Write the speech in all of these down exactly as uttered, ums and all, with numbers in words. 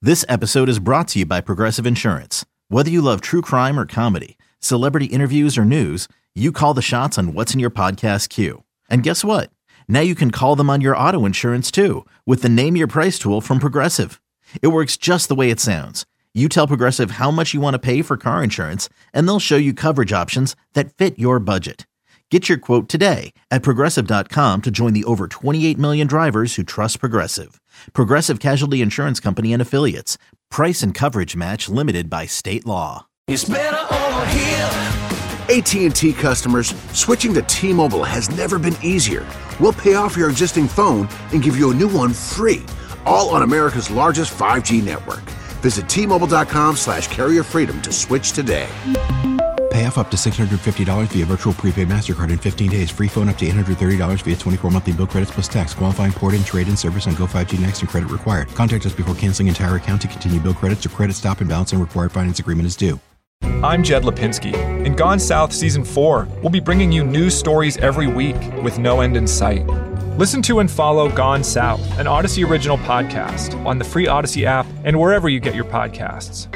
This episode is brought to you by Progressive Insurance. Whether you love true crime or comedy, celebrity interviews or news, you call the shots on what's in your podcast queue. And guess what? Now you can call them on your auto insurance too with the Name Your Price tool from Progressive. It works just the way it sounds. You tell Progressive how much you want to pay for car insurance, and they'll show you coverage options that fit your budget. Get your quote today at Progressive dot com to join the over twenty-eight million drivers who trust Progressive. Progressive Casualty Insurance Company and Affiliates. Price and coverage match limited by state law. It's better over here. A T and T customers, switching to T-Mobile has never been easier. We'll pay off your existing phone and give you a new one free, all on America's largest five G network. Visit T Mobile dot com slash carrier freedom to switch today. Pay off up to six hundred fifty dollars via virtual prepaid MasterCard in fifteen days. Free phone up to eight hundred thirty dollars via twenty-four monthly bill credits plus tax. Qualifying port-in, trade-in service on Go five G Next and credit required. Contact us before canceling entire account to continue bill credits or credit stop and balance and required finance agreement is due. I'm Jed Lipinski. In Gone South Season four, we'll be bringing you news stories every week with no end in sight. Listen to and follow Gone South, an Odyssey original podcast, on the free Odyssey app and wherever you get your podcasts.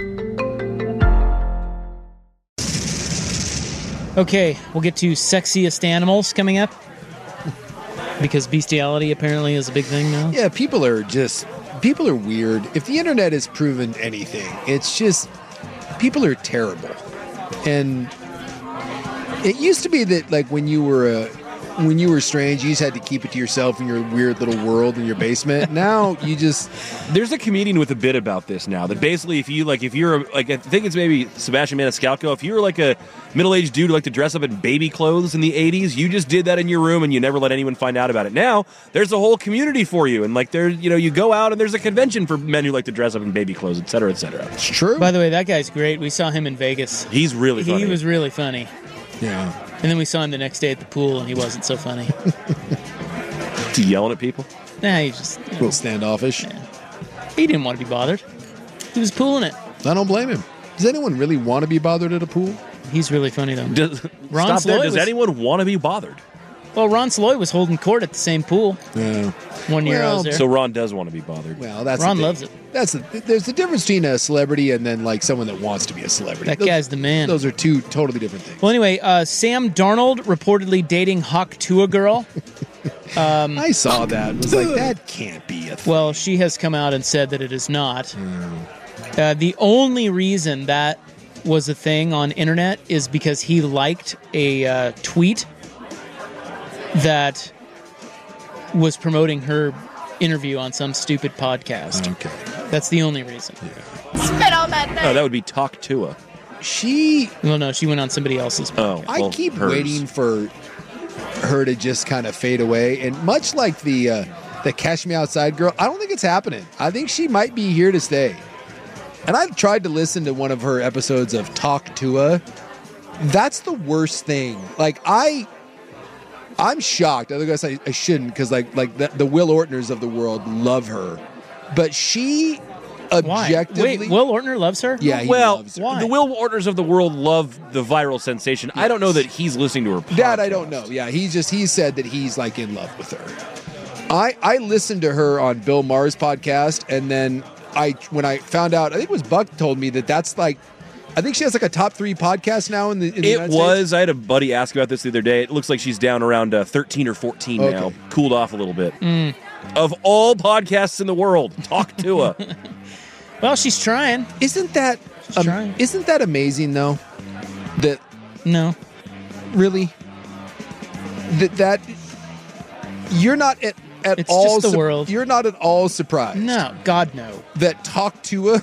Okay, we'll get to sexiest animals coming up, because bestiality apparently is a big thing now. Yeah, people are just, people are weird. If the internet has proven anything, it's just, people are terrible. And it used to be that, like, when you were a, when you were strange, you just had to keep it to yourself in your weird little world in your basement. Now you just... There's a comedian with a bit about this now, that basically if you, like, if you're, like, I think it's maybe Sebastian Maniscalco, if you were, like, a middle-aged dude who liked to dress up in baby clothes in the eighties, you just did that in your room and you never let anyone find out about it. Now, there's a whole community for you, and, like, there, you know, you go out and there's a convention for men who like to dress up in baby clothes, et cetera, et cetera. It's true. By the way, that guy's great. We saw him in Vegas. He's really funny. He was really funny. Yeah. And then we saw him the next day at the pool, and he wasn't so funny. Is he yelling at people? Nah, he just... You know, a little standoffish. Yeah. He didn't want to be bothered. He was pooling it. I don't blame him. Does anyone really want to be bothered at a pool? He's really funny, though. Does, Ron stop there. Sloy Does was, anyone want to be bothered? Well, Ron Sloy was holding court at the same pool. Yeah. One year Well, I was there. So Ron does want to be bothered. Well, that's Ron the thing. loves it. That's the, there's a difference between a celebrity and then, like, someone that wants to be a celebrity. That those, guy's the man. Those are two totally different things. Well, anyway, uh, Sam Darnold reportedly dating Hawk Tuah girl. Um, I saw that. It was like, that can't be a thing. Well, she has come out and said that it is not. Mm. Uh, the only reason that was a thing on internet is because he liked a uh, tweet that was promoting her interview on some stupid podcast. Okay. That's the only reason. Yeah. Spit on that thing. Oh, that would be Talk Tua. She... Well, no, she went on somebody else's podcast. Oh, I well, keep hers. waiting for her to just kind of fade away. And much like the uh, the Cash Me Outside girl, I don't think it's happening. I think she might be here to stay. And I've tried to listen to one of her episodes of Talk Tua. That's the worst thing. Like, I... I'm shocked. I guess I, I shouldn't, because like like the, the Will Ortners of the world love her, but she objectively. Why? Wait, Will Ortner loves her? Yeah, he well, loves her. Why? the Will Ortners of the world love the viral sensation. Yes. I don't know that he's listening to her podcast. That I don't know. Yeah, he's just he said that he's like in love with her. I I listened to her on Bill Maher's podcast, and then I when I found out, I think it was Buck told me that that's like. I think she has like a top three podcast now in the, in the It United was. States. I had a buddy ask about this the other day. It looks like she's down around uh, thirteen or fourteen Okay. now. Cooled off a little bit. Mm. Of all podcasts in the world, Talk Tua. Well, she's trying. Isn't that She's trying. isn't that amazing though? That No. really that that you're not at at It's all just the world. You're not at all surprised. No, God, no. That Talk Tua.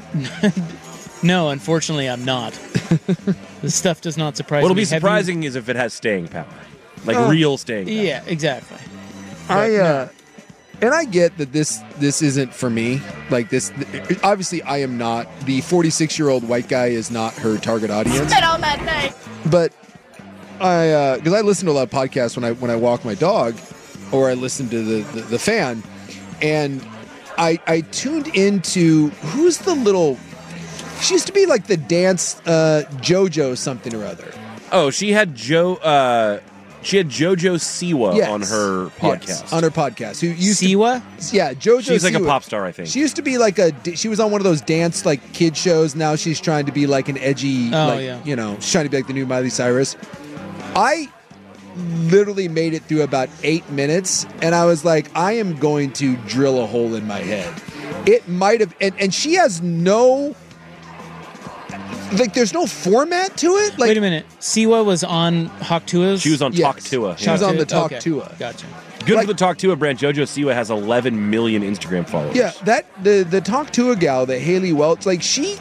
No, unfortunately, I'm not. This stuff does not surprise What'll me. be Have you- surprising is if it has staying power. Like Uh, real staying power. Yeah, exactly. I uh and I get that this this isn't for me. Like this obviously I am not the forty-six year old white guy is not her target audience. Spit on that thing. But I uh because I listen to a lot of podcasts when I when I walk my dog or I listen to the the, the fan, and I I tuned into who's the little she used to be like the dance uh JoJo something or other. Oh, she had Joe uh She had JoJo Siwa Yes. on her podcast. Yes, on her podcast. Who used Siwa? To, yeah, JoJo She's like a Siwa. pop star, I think. She used to be like a. She was on one of those dance like kid shows. Now she's trying to be like an edgy. Oh, like, yeah. You know, she's trying to be like the new Miley Cyrus. I literally made it through about eight minutes, and I was like, I am going to drill a hole in my head. It might have, and, and she has no. Like, there's no format to it. Like, Wait a minute. Siwa was on Hawktua's? She was on Yes. Talk Tua. She was on the Talk Okay, Tua. Gotcha. Good like- for the Talk Tua brand. JoJo Siwa has eleven million Instagram followers. Yeah, that the the Talk to a gal, that Haley Welch, like she,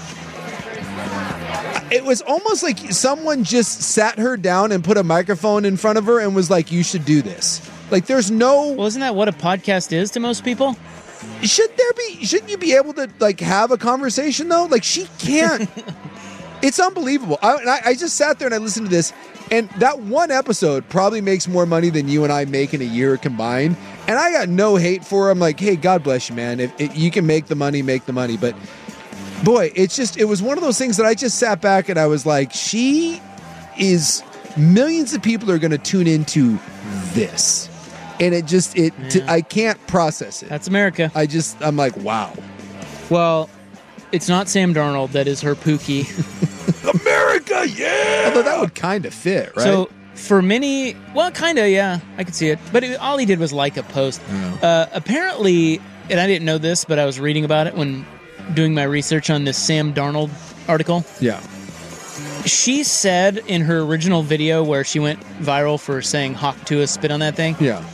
it was almost like someone just sat her down and put a microphone in front of her and was like, "You should do this." Like, there's no. Well, isn't that what a podcast is to most people? Should there be? Shouldn't you be able to like have a conversation though? Like, she can't. It's unbelievable. I, and I, I just sat there and I listened to this, and that one episode probably makes more money than you and I make in a year combined. And I got no hate for her. I'm like, hey, God bless you, man. If, if you can make the money, make the money. But boy, it's just, it was one of those things that I just sat back and I was like, she is, millions of people are going to tune into this. And it just, it, Yeah. t- I can't process it. That's America. I just, I'm like, wow. Well, it's not Sam Darnold that is her Pookie. America, yeah. Although that would kind of fit, right? So for many, well, kind of, yeah, I could see it. But it, all he did was like a post. Uh, apparently, and I didn't know this, but I was reading about it when doing my research on this Sam Darnold article. yeah. She said in her original video where she went viral for saying Hawk Tua spit on that thing, Yeah.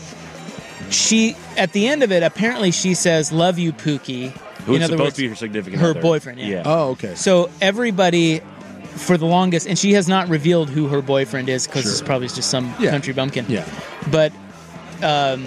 she, at the end of it, apparently she says, "Love you, Pookie." Who's in other supposed words, to be her significant her other. boyfriend, yeah. Oh, okay. So everybody, for the longest, and she has not revealed who her boyfriend is because it's probably just some Yeah. country bumpkin. Yeah. But um,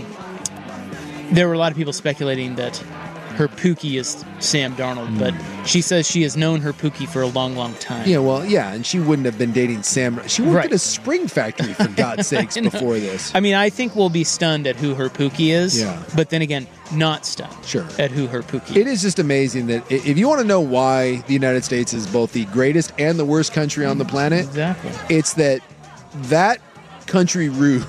there were a lot of people speculating that her Pookie is Sam Darnold, but she says she has known her Pookie for a long, long time. Yeah, well, yeah, and she wouldn't have been dating Sam. She worked Right. at a spring factory, for God's sakes, I know. before this. I mean, I think we'll be stunned at who her Pookie is, Yeah. but then again, not stunned Sure. at who her Pookie It is just amazing that i- if you want to know why the United States is both the greatest and the worst country on the planet, Exactly. it's that that country rube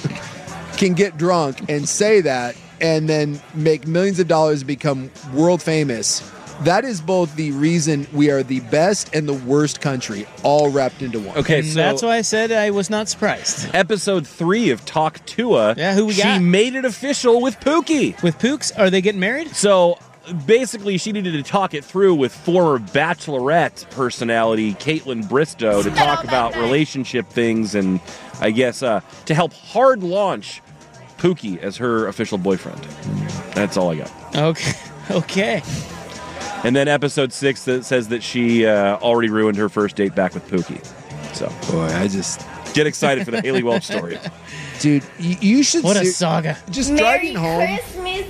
can get drunk and say that and then make millions of dollars and become world famous. That is both the reason we are the best and the worst country all wrapped into one. Okay, And so that's why I said I was not surprised. episode three of Talk Tua. Yeah, who we she got? made it official with Pookie. With Pooks, are they getting married? So basically, she needed to talk it through with former Bachelorette personality Caitlin Bristow to talk about relationship things and, I guess, uh, to help hard launch Pookie as her official boyfriend. That's all I got. Okay. Okay. And then episode six that says that she uh, already ruined her first date back with Pookie. So Boy, I just, get excited for the Haley Welch story. dude, you, you should What a ser- saga. just driving home. Christmas,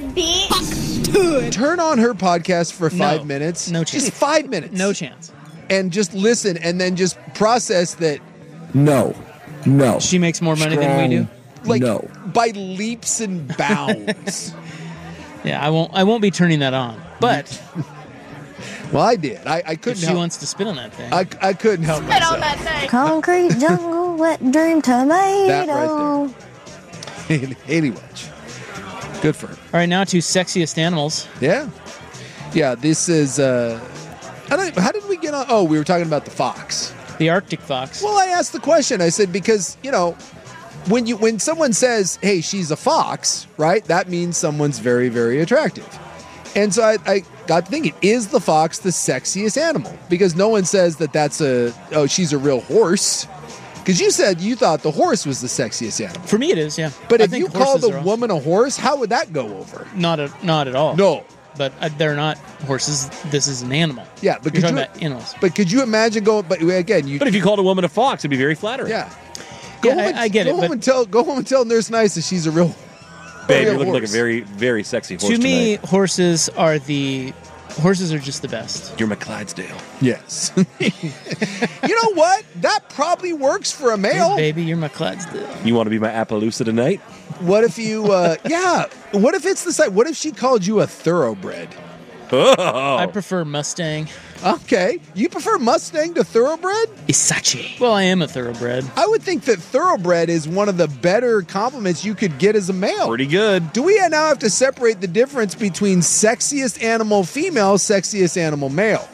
bitch. Turn on her podcast for five No. minutes. No Just chance. five minutes. No chance. And just listen and then just process that. No. No. She makes more money than we do. Like, by leaps and bounds. Yeah, I won't. I won't be turning that on. But Well, I did. I, I if couldn't she help. wants to spit on that thing, I, I couldn't help Spit on myself. that thing. Concrete jungle, wet dream tomato. That right Haley, Haley Welch. Good for her. all right. Now to sexiest animals. Yeah. Yeah, this is... Uh, how, did, how did we get on? Oh, we were talking about the fox. The Arctic fox. Well, I asked the question. I said, because, you know, when you when someone says, hey, she's a fox, right, that means someone's very, very attractive. And so I, I got to thinking, is the fox the sexiest animal? Because no one says that that's a, oh, she's a real horse. Because you said you thought the horse was the sexiest animal. For me, it is. Yeah. But I if think you called horses a are all- woman a horse, how would that go over? not a, not at all. No. But uh, they're not horses. This is an animal. Yeah, but You're could talking you, about animals. but could you imagine going, but again, you, But if you called a woman a fox, it'd be very flattering. yeah. Go Yeah, home I- and, I get go it, Home but- and tell, go home and tell Nurse Nice that she's a real Babe, real you're looking like a horse. very, very sexy horse To me, tonight. horses are the horses are just the best. You're my Clydesdale. Yes. You know what? That probably works for a Hey, male. baby, you're my Clydesdale. You want to be my Appaloosa tonight? What if you, uh, yeah, what if it's the side? What if she called you a thoroughbred? Oh. I prefer Mustang. Okay. You prefer Mustang to Thoroughbred? Isachi. Well, I am a thoroughbred. I would think that Thoroughbred is one of the better compliments you could get as a male. Pretty good. Do we now have to separate the difference between sexiest animal female, sexiest animal male?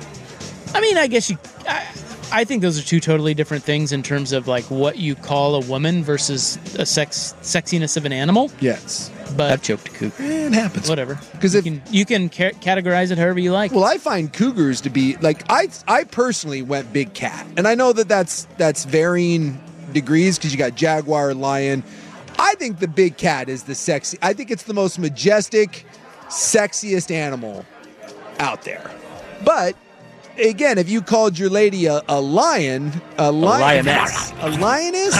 I mean, I guess you... I, I think those are two totally different things in terms of like what you call a woman versus a sex sexiness of an animal. Yes. But I've choked a cougar. It happens. Whatever. 'Cause you if- can, you can ca- categorize it however you like. Well, I find cougars to be like I. I personally went big cat, and I know that that's that's varying degrees because you got jaguar, lion. I think the big cat is the sexy. I think it's the most majestic, sexiest animal out there. But again, if you called your lady a, a lion, a, lion, lioness. a lioness,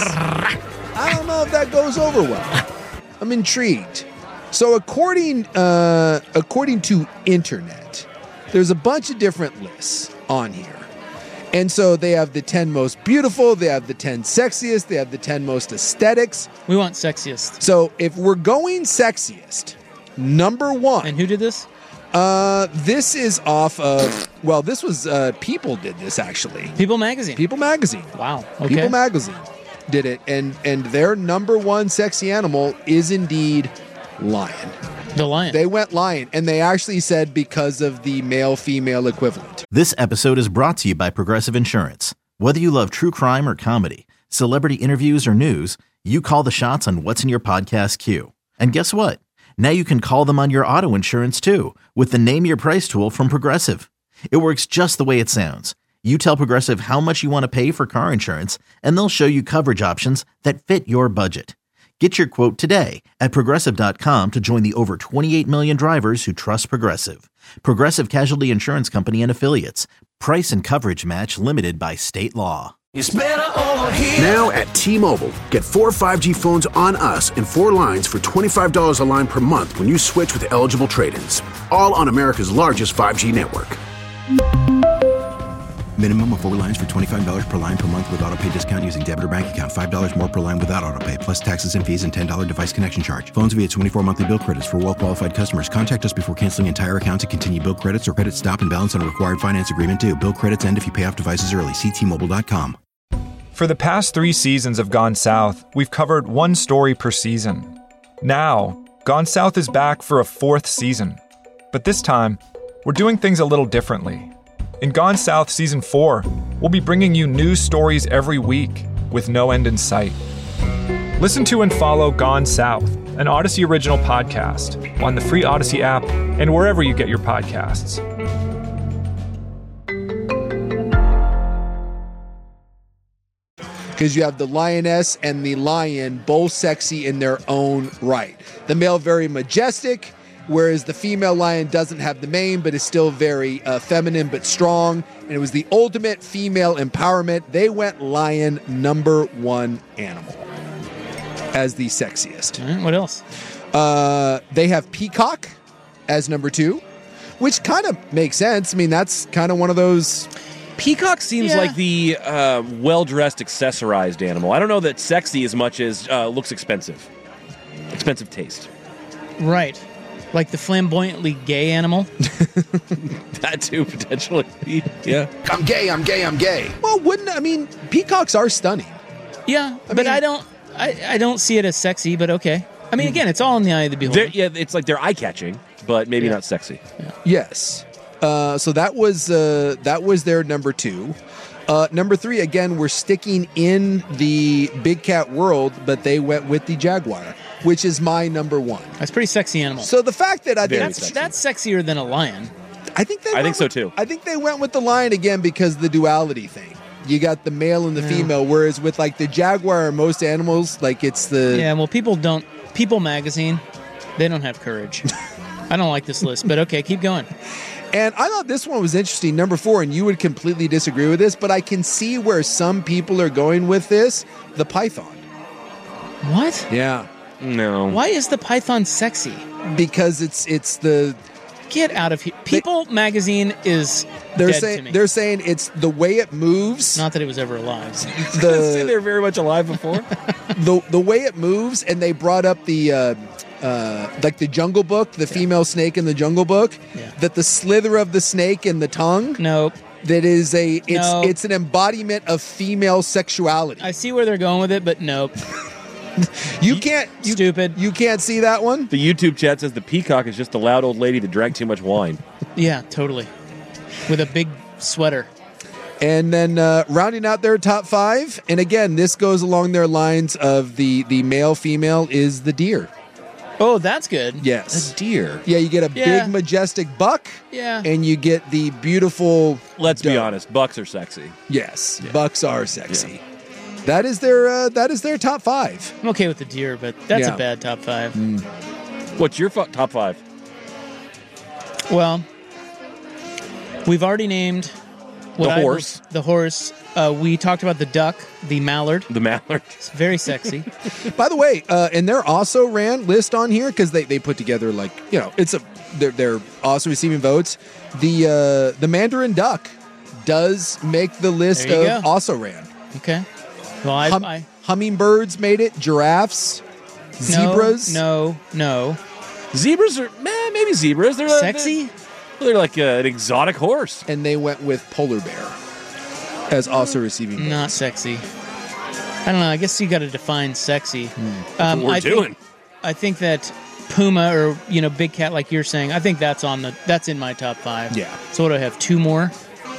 I don't know if that goes over well. I'm intrigued. So according uh, according to internet, there's a bunch of different lists on here. And so they have the ten most beautiful, they have the ten sexiest, they have the ten most aesthetics. We want sexiest. So if we're going sexiest, number one. And who did this? Uh, this is off of, well, this was, uh, People did this actually. People Magazine. People Magazine. Wow. Okay. People Magazine did it. And, and their number one sexy animal is indeed lion. The lion. They went lion, and they actually said because of the male-female equivalent. This episode is brought to you by Progressive Insurance. Whether you love true crime or comedy, celebrity interviews or news, you call the shots on what's in your podcast queue. And guess what? Now you can call them on your auto insurance too with the Name Your Price tool from Progressive. It works just the way it sounds. You tell Progressive how much you want to pay for car insurance, and they'll show you coverage options that fit your budget. Get your quote today at Progressive dot com to join the over twenty-eight million drivers who trust Progressive. Progressive Casualty Insurance Company and Affiliates. Price and coverage match limited by state law. Now at T-Mobile, get four five G phones on us and four lines for twenty-five dollars a line per month when you switch with eligible trade-ins. All on America's largest five G network. Minimum of four lines for twenty-five dollars per line per month with autopay discount using debit or bank account. five dollars more per line without autopay, plus taxes and fees and ten dollars device connection charge. Phones via twenty-four monthly bill credits for well-qualified customers. Contact us before canceling entire account to continue bill credits or credit stop and balance on required finance agreement due. Bill credits end if you pay off devices early. See T Mobile dot com. For the past three seasons of Gone South, we've covered one story per season. Now, Gone South is back for a fourth season. But this time, we're doing things a little differently. In Gone South Season four, we'll be bringing you news stories every week with no end in sight. Listen to and follow Gone South, an Odyssey original podcast, on the free Odyssey app and wherever you get your podcasts. Because you have the lioness and the lion both sexy in their own right. The male very majestic, whereas the female lion doesn't have the mane, but is still very uh, feminine but strong. And it was the ultimate female empowerment. They went lion number one animal as the sexiest. All right, what else? Uh, they have peacock as number two, which kind of makes sense. I mean, that's kind of one of those... Peacock seems Yeah. like the uh, well-dressed, accessorized animal. I don't know that sexy as much as uh, looks expensive. Expensive taste. Right. Like the flamboyantly gay animal. That too, potentially. Yeah. I'm gay, I'm gay, I'm gay. Well, wouldn't... I mean, peacocks are stunning. Yeah, I but mean- I don't I, I don't see it as sexy, but okay. I mean, again, it's all in the eye of the beholder. They're, yeah, it's like they're eye-catching, but maybe Yeah. not sexy. Yes. Uh, so that was uh, that was their number two. Uh, number three, again, we're sticking in the big cat world, but they went with the jaguar, which is my number one. That's a pretty sexy animal. So the fact that I think Very that's sexy. that's sexier than a lion. I think they I went think so, with- too. I think they went with the lion again because of the duality thing. You got the male and the female, whereas with like the jaguar or most animals, like it's the Yeah, well, people don't. People Magazine, they don't have courage. I don't like this list, but okay, keep going. And I thought this one was interesting, number four, and you would completely disagree with this, but I can see where some people are going with this, the python. What? Yeah. No. Why is the python sexy? Because it's it's the Get out of here. People magazine is They're dead to saying me. they're saying it's the way it moves. Not that it was ever alive. They The were very much alive before. the the way it moves, and they brought up the uh, uh, like the Jungle Book, the female snake in the Jungle Book. Yeah. That the slither of the snake in the tongue. Nope. That is a it's No. it's an embodiment of female sexuality. I see where they're going with it, but nope. You can't you, Stupid. You can't see that one. The YouTube chat says the peacock is just a loud old lady that drank too much wine. Yeah, totally. With a big sweater. And then uh, rounding out their top five, and again, this goes along their lines of the the male female is the deer. Oh, that's good. Yes, A deer. yeah, you get a Yeah. big majestic buck, Yeah. and you get the beautiful. Let's be doe. honest, bucks are sexy. Yes, bucks are sexy. That is their uh, that is their top five. I'm okay with the deer, but that's Yeah. a bad top five. What's your fu- top five? Well, we've already named what The I horse. was- the horse. Uh, we talked about the duck, the mallard. The mallard. It's very sexy. By the way, uh, and their also ran list on here because they, they put together like you know it's a they're, they're also receiving votes. The uh, the Mandarin duck does make the list There you of go. also ran. Okay. Well, I, Hum- I hummingbirds made it. Giraffes, no, zebras. No, no. Zebras are, man, maybe zebras. They're Sexy? They're, they're like uh, an exotic horse. And they went with polar bear as also receiving votes. Not sexy. I don't know. I guess you got to define sexy. Hmm. Um, what we're I doing. Think, I think that puma or you know big cat, like you're saying, I think that's on the that's in my top five. Yeah. So what do I have? Two more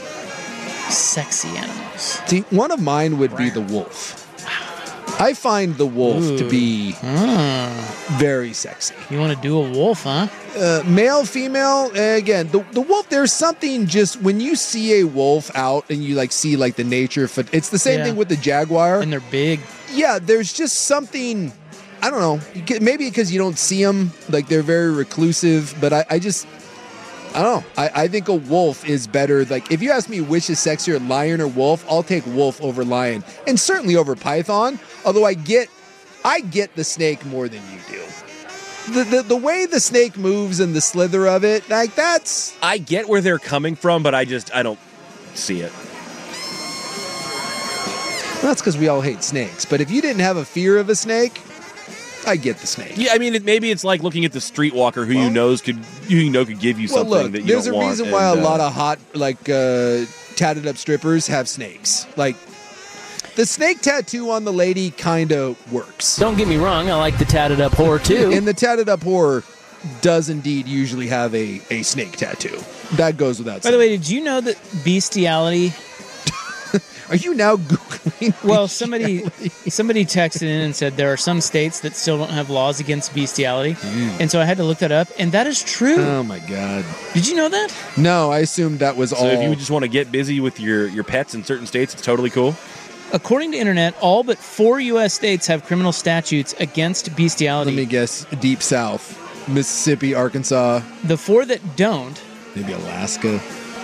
sexy animals. See, one of mine would be the wolf. I find the wolf to be Ah, very sexy. you want to do a wolf, huh? Uh, male, female, uh, again, the, the wolf, there's something just when you see a wolf out and you like see like the nature, pho- it's the same Yeah. thing with the jaguar. And they're big. Yeah, there's just something, I don't know, you get- maybe because you don't see them, like they're very reclusive, but I, I just, I don't know. I, I think a wolf is better. Like, if you ask me which is sexier, lion or wolf, I'll take wolf over lion, and certainly over python. Although I get, I get the snake more than you do. The the, the way the snake moves and the slither of it, like that's. I get where they're coming from, but I just I don't see it. Well, that's because we all hate snakes. But if you didn't have a fear of a snake, I get the snake. Yeah, I mean, it, maybe it's like looking at the streetwalker who you knows could who you know could give you Well, something look, that you there's don't a want. reason why and, a uh, lot of hot, like, uh, tatted up strippers have snakes. Like, the snake tattoo on the lady kind of works. Don't get me wrong. I like the tatted up whore too. And the tatted up whore does indeed usually have a, a snake tattoo. That goes without By saying. the way, did you know that bestiality? Are you now Googling? Well, somebody somebody texted in and said there are some states that still don't have laws against bestiality, and so I had to look that up, and that is true. Oh, my God. Did you know that? No, I assumed that was So all. if you just want to get busy with your, your pets in certain states, it's totally cool. According to Internet, all but four U S states have criminal statutes against bestiality. Let me guess. Deep South. Mississippi, Arkansas, The four that don't, maybe Alaska.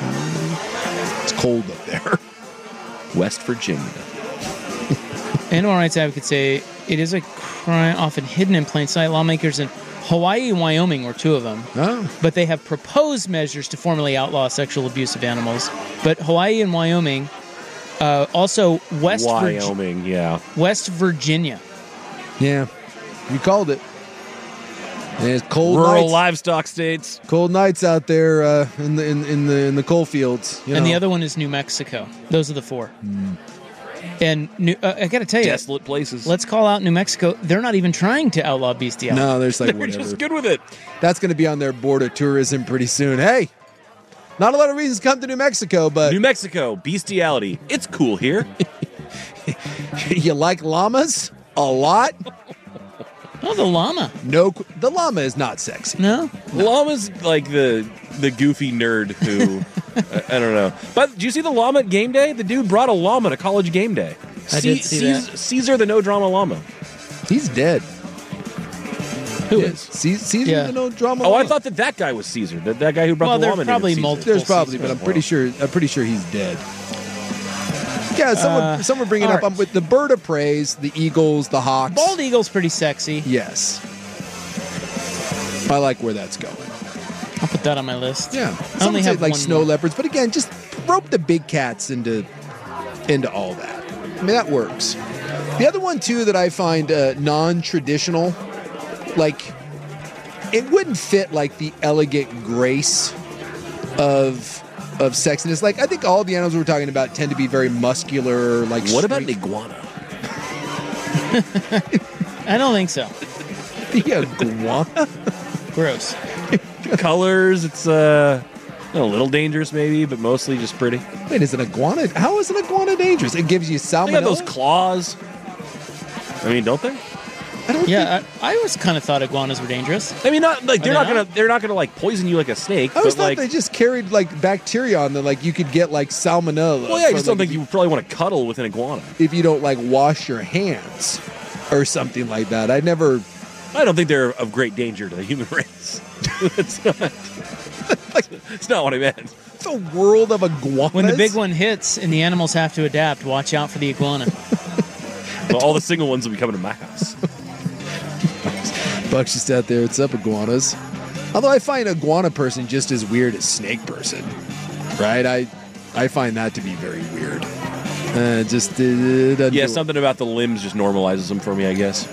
It's cold up there. West Virginia. animal rights advocates say it is a crime often hidden in plain sight. Lawmakers in Hawaii and Wyoming were two of them. Oh. But they have proposed measures to formally outlaw sexual abuse of animals. But Hawaii and Wyoming, uh, also West, Virgi- Wyoming, yeah. West Virginia. Yeah. You called it. And it's cold Rural nights. livestock states. Cold nights out there uh, in the in, in the in the coal fields. You And the know. other one is New Mexico. Those are the four. And New, uh, I got to tell you, Desolate places. let's call out New Mexico. They're not even trying to outlaw bestiality. No, there's like They're whatever. just good with it. That's going to be on their board of tourism pretty soon. Hey, not a lot of reasons to come to New Mexico, but New Mexico, bestiality. It's cool here. you like llamas a lot. Oh, the llama. No, qu- the llama is not sexy. No? Llama's like the the goofy nerd who I, I don't know. But did you see the llama at game day? The dude brought a llama to college game day. I did see Caesar, that. Caesar the no drama llama. He's dead. Who Yeah, is? Ce- Caesar, Yeah. the no drama. Oh, I llama. thought that that guy was Caesar. That that guy who brought Well, the there llama. are named probably Caesar. multiple- There's probably, Caesar. but I'm pretty sure. I'm pretty sure he's dead. Yeah, someone, Uh, someone bringing up all right. um, with the bird of praise, the eagles, the hawks. Bald eagle's pretty sexy. Yes, I like where that's going. I'll put that on my list. Yeah. I Some only would say have like one snow more. leopards, but again, just rope the big cats into into all that. I mean, that works. The other one too that I find uh, non-traditional, like it wouldn't fit like the elegant grace of of sexiness. Like I think all the animals we're talking about tend to be very muscular. Like What about an streak- iguana? I don't think so. the iguana? Gross. Colors, it's uh, a little dangerous maybe, but mostly just pretty. Wait, is an iguana? How is an iguana dangerous? It gives you They salmonella. got those claws. I mean, don't they? I don't Yeah, I, I always kind of thought iguanas were dangerous. I mean, not like Are they're they not gonna not? they're not gonna like poison you like a snake. I always but thought like, they just carried like bacteria on them, like you could get like salmonella. well, yeah, I from, just don't like, think you would probably want to cuddle with an iguana. if you don't like wash your hands or something like that. I never. I don't think they're of great danger to the human race. it's not. like, it's not what I meant. It's a world of iguanas. When the big one hits and the animals have to adapt, watch out for the iguana. Well, all the single ones will be coming to my house. Buck's just out there. What's up, iguanas? Although I find iguana person just as weird as snake person, right? I I find that to be very weird. Uh, just uh, doesn't Yeah, do it. something about the limbs just normalizes them for me, I guess.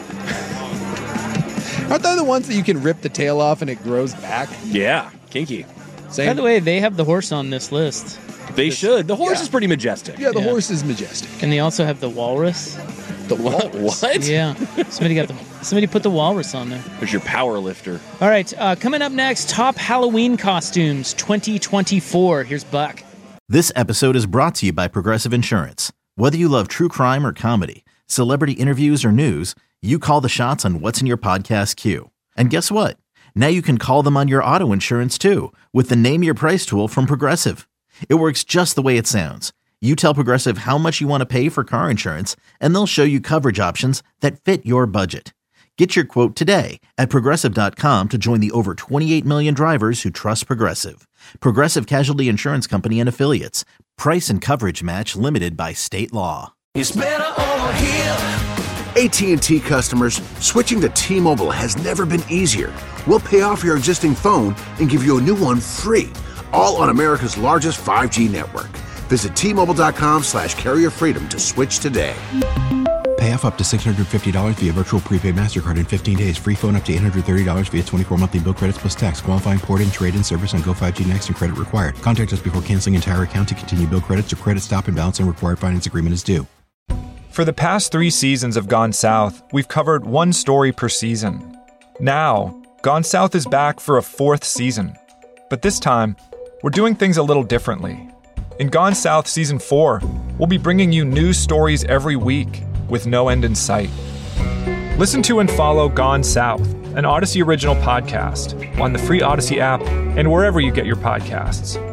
Aren't they the ones that you can rip the tail off and it grows back? Yeah, kinky. Same. By the way, they have the horse on this list. They should. The horse yeah. is pretty majestic. Yeah, the Yeah. horse is majestic. And they also have the walrus. The What? walrus. What? Yeah. Somebody got the somebody put the walrus on there. There's your power lifter. All right, uh, coming up next, top Halloween costumes twenty twenty-four. Here's Buck. This episode is brought to you by Progressive Insurance. Whether you love true crime or comedy, celebrity interviews or news, you call the shots on what's in your podcast queue. And guess what? Now you can call them on your auto insurance too with the Name Your Price tool from Progressive. It works just the way it sounds. You tell Progressive how much you want to pay for car insurance, and they'll show you coverage options that fit your budget. Get your quote today at Progressive dot com to join the over twenty-eight million drivers who trust Progressive. Progressive Casualty Insurance Company and Affiliates. Price and coverage match limited by state law. It's better over here. A T and T customers, switching to T-Mobile has never been easier. We'll pay off your existing phone and give you a new one free, all on America's largest five G network. Visit T Mobile dot com slash carrier freedom to switch today. Pay off up to six hundred fifty dollars via virtual prepaid MasterCard in fifteen days. Free phone up to eight hundred thirty dollars via twenty-four monthly bill credits plus tax. Qualifying port-in, trade-in service on Go five G Next and credit required. Contact us before canceling entire account to continue bill credits or credit stop and balance and required finance agreement is due. For the past three seasons of Gone South, we've covered one story per season. Now, Gone South is back for a fourth season. But this time, we're doing things a little differently. In Gone South Season four, we'll be bringing you news stories every week with no end in sight. Listen to and follow Gone South, an Odyssey original podcast, on the free Odyssey app and wherever you get your podcasts.